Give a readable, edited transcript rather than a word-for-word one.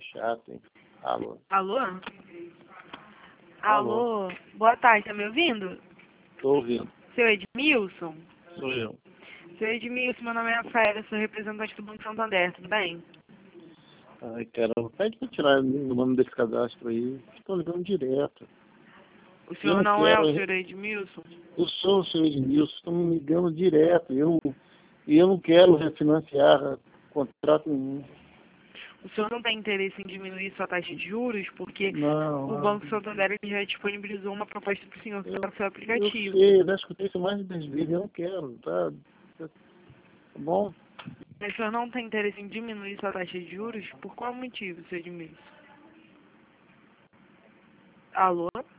chato, hein? Alô? Alô? Alô? Alô? Boa tarde, tá me ouvindo? Tô ouvindo. Seu Edmilson? Sou eu. Seu Edmilson, meu nome é Rafaela, sou representante do Banco Santander, tudo bem? Ai, caramba. Pede pra tirar o nome desse cadastro aí. Estou ligando direto. O Eu senhor não não é o quero... senhor Edmilson? Eu sou o seu Edmilson, estão me ligando direto. E eu não quero refinanciar contrato nenhum. O senhor não tem interesse em diminuir sua taxa de juros? Porque Não, o não. Banco Santander ele já disponibilizou uma proposta para o senhor usar o seu Eu aplicativo. sei, eu já escutei isso mais de 10 vezes. Eu não quero, tá? Tá bom? Mas o senhor não tem interesse em diminuir sua taxa de juros? Por qual motivo, seu Edmilson? Alô?